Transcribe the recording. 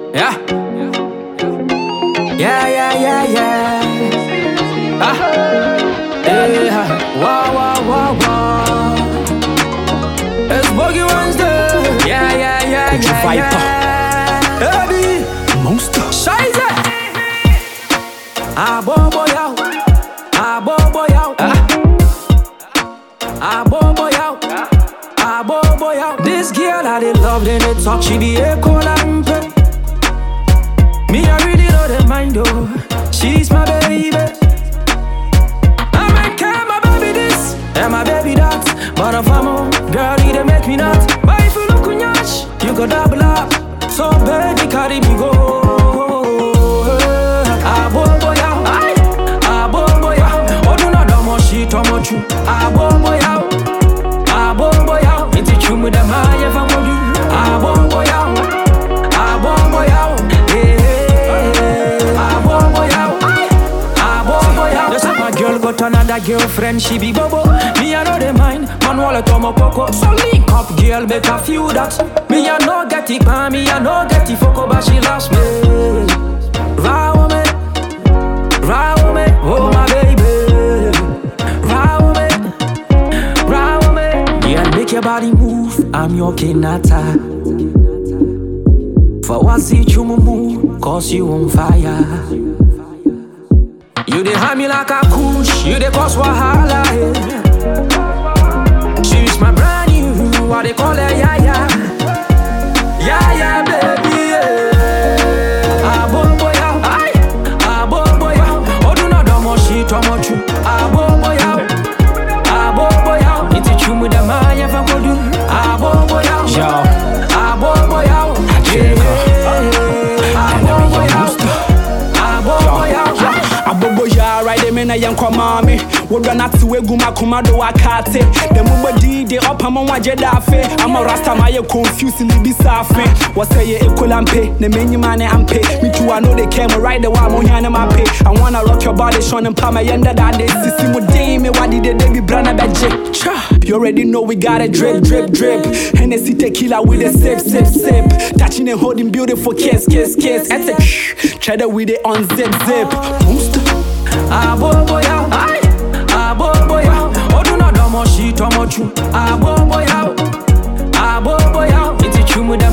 Yeah. Yeah, yeah, yeah, yeah. Ah. Yeah. Wow, wow, wow, wow. It's Boogie Wednesday. Yeah, yeah, yeah, yeah, yeah. Baby. Monster. Scheiße. Ah, bobo, yo. Ah, bobo, yo. Ah, bobo, yo. Ah, bobo, yo. This girl I did love, then they talk, she be a cold and pay. Me, I really know the mind, though. She's my baby. I might care my baby this and my baby that. But if I'm on, girl, you they make me not. But if you look on yash, you go double up. So baby, carry me go. Ah, bobo, ya. Ah, bobo, ya. Oh, do not do more shit, or more true. Ah, bobo, ya. Ah, bobo, ya. It's a true with the man, if I'm going to do. Ah, bobo, ya. Ah, bobo, ya. Girl got another girlfriend, she be bobo. Me I know the mind, man wallet on my poco. So link up, girl, make a few that. Me I no get it, man, me I no get it, foco, but she loves me. Row me, oh my baby. Row me, yeah, make your body move. I'm your kinata. For what's it you move, cause you on fire. You dey hand me like a kush, you dey cause wahala, yeah. She's my brand new, what they call her, yeah, yeah. Yeah, yeah, baby, yeah. Ah, bobo, yeah. Ah, bobo, yeah. Oh, do not do more shit, or more true. Ah, bobo, yeah. Ah, bobo, yeah. It's a true with the man, if I'm gonna do. Ah, bobo, yeah. Yo. Ah, bobo, yeah. Yeah. Ah, bobo, yeah. Ah, bobo, yeah. Abobo ya right them na yanko mami wodwa na te wegu makoma do wakate the mumba di de opama waje dafe I'm a rasta my confused libi safe what say ye ekolampe na menyima ne ampe me too I know they came right the one mo hia my pay I wanna rock your body shon and pa my yenda that day sisi mo dey me wadi de be brana beje you already know we got a drip Hennessy tequila with a sip touching and holding beautiful kiss at a cheddar with it on zip Monster. Ah, bobo, ya. Ah, bobo, ya. Oh, do not do more shit, or more true. Ah, bobo, ya. Ah, bobo, ya. It's a true with the